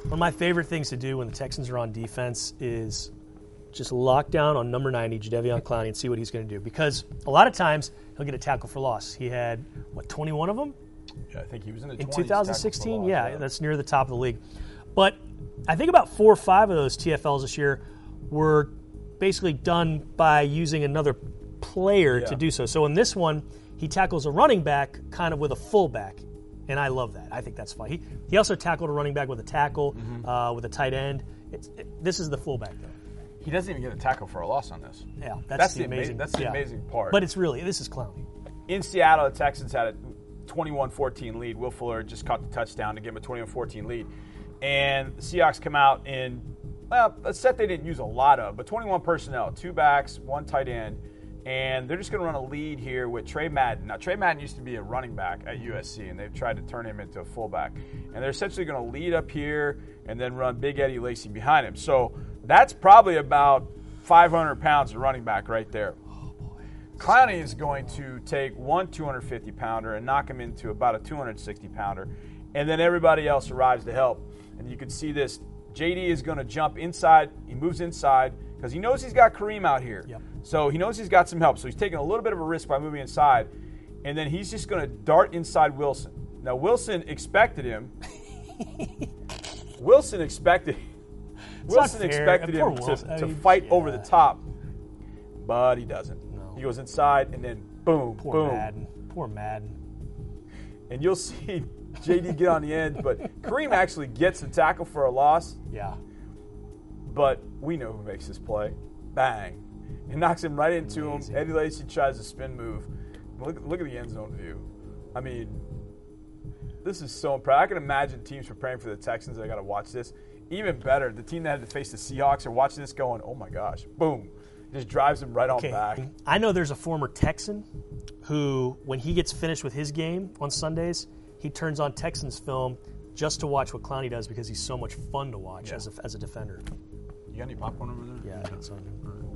One of my favorite things to do when the Texans are on defense is just lock down on number 90, Jadeveon Clowney, and see what he's going to do. Because a lot of times he'll get a tackle for loss. He had, 21 of them? Yeah, I think he was in the 20s. In 2016? Loss, yeah, that's near the top of the league. But I think about 4 or 5 of those TFLs this year were basically done by using another player to do so. So in this one, he tackles a running back kind of with a fullback. And I love that. I think that's fine. He also tackled a running back with a tackle, with a tight end. This is the fullback, though. He doesn't even get a tackle for a loss on this. Yeah, that's the amazing. That's the amazing part. But this is Clowney. In Seattle, the Texans had a 21-14 lead. Will Fuller just caught the touchdown to give him a 21-14 lead. And the Seahawks come out in, a set they didn't use a lot of, but 21 personnel, 2 backs, 1 tight end. And they're just going to run a lead here with Trey Madden. Now, Trey Madden used to be a running back at USC, and they've tried to turn him into a fullback. And they're essentially going to lead up here and then run Big Eddie Lacy behind him. So that's probably about 500 pounds of running back right there. Oh, boy. Clowney is going to take one 250-pounder and knock him into about a 260-pounder. And then everybody else arrives to help. And you can see this. JD is going to jump inside. He moves inside because he knows he's got Kareem out here. Yep. So he knows he's got some help. So he's taking a little bit of a risk by moving inside. And then he's just going to dart inside Wilson. Now, Wilson expected him. Wilson expected him to fight over the top. But he doesn't. No. He goes inside and then boom, boom. Poor Madden. And you'll see JD get on the end, but Kareem actually gets the tackle for a loss. Yeah. But we know who makes this play. Bang. It knocks him right into him. Eddie Lacy tries a spin move. Look at the end zone view. I mean, this is so impressive. I can imagine teams preparing for the Texans. They got to watch this. Even better, the team that had to face the Seahawks are watching this going, oh, my gosh, boom. Just drives him right on back. I know there's a former Texan who, when he gets finished with his game on Sundays, he turns on Texans film just to watch what Clowney does because he's so much fun to watch as a defender. You got any popcorn over there? Yeah, I got some.